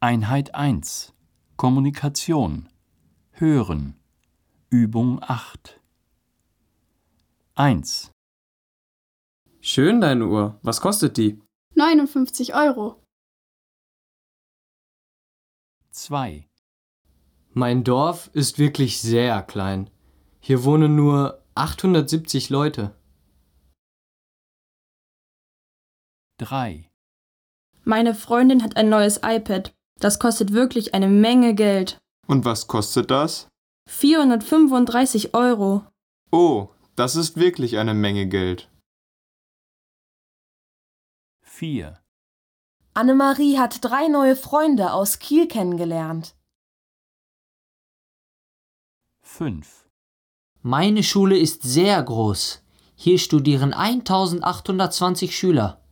Einheit 1 Kommunikation Hören Übung 8 1. Schön, deine Uhr. Was kostet die? 59 €. 2. Mein Dorf ist wirklich sehr klein. Hier wohnen nur 870 Leute. 3. Meine Freundin hat ein neues iPad. Das kostet wirklich eine Menge Geld. Und was kostet das? 435 €. Oh, das ist wirklich eine Menge Geld. 4. Annemarie hat 3 neue Freunde aus Kiel kennengelernt. 5. Meine Schule ist sehr groß. Hier studieren 1820 Schüler.